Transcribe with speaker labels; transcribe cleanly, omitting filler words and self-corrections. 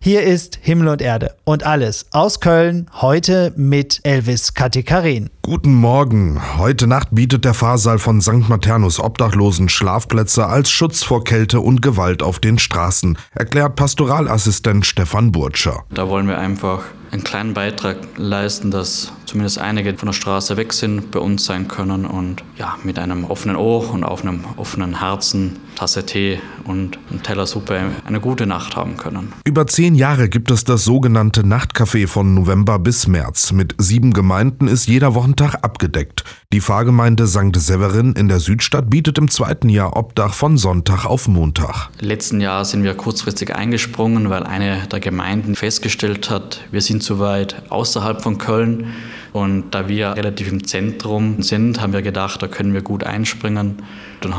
Speaker 1: Hier ist Himmel und Erde und alles aus Köln, heute mit Elvis Katekarin.
Speaker 2: Guten Morgen. Heute Nacht bietet der Pfarrsaal von St. Maternus Obdachlosen Schlafplätze als Schutz vor Kälte und Gewalt auf den Straßen, erklärt Pastoralassistent Stefan Burtscher.
Speaker 3: Da wollen wir einfach einen kleinen Beitrag leisten, dass zumindest einige von der Straße weg sind, bei uns sein können und ja, mit einem offenen Ohr und auf einem offenen Herzen, Tasse Tee und ein Teller Suppe eine gute Nacht haben können.
Speaker 2: Über 10 Jahre gibt es das sogenannte Nachtcafé von November bis März. Mit 7 Gemeinden ist jeder Wochentag abgedeckt. Die Pfarrgemeinde St. Severin in der Südstadt bietet im 2. Jahr Obdach von Sonntag auf Montag.
Speaker 3: Letzten Jahr sind wir kurzfristig eingesprungen, weil eine der Gemeinden festgestellt hat, wir sind zu weit außerhalb von Köln. Und da wir relativ im Zentrum sind, haben wir gedacht, da können wir gut einspringen. Dann